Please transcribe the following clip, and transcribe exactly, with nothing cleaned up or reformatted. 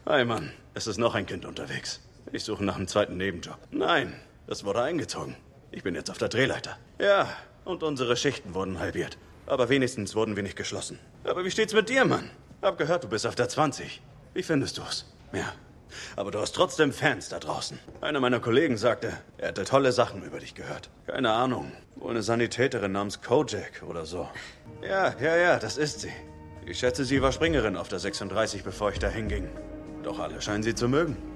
Hi, Mann. Es ist noch ein Kind unterwegs. Ich suche nach einem zweiten Nebenjob. Nein, das wurde eingezogen. Ich bin jetzt auf der Drehleiter. Ja, und unsere Schichten wurden halbiert. Aber wenigstens wurden wir nicht geschlossen. Aber wie steht's mit dir, Mann? Hab gehört, du bist auf der zwanzig. Wie findest du's? Ja. Aber du hast trotzdem Fans da draußen. Einer meiner Kollegen sagte, er hätte tolle Sachen über dich gehört. Keine Ahnung. Wohl eine Sanitäterin namens Kojak oder so. Ja, ja, ja, das ist sie. Ich schätze, sie war Springerin auf der sechsunddreißig, bevor ich da hinging. Doch alle scheinen sie zu mögen.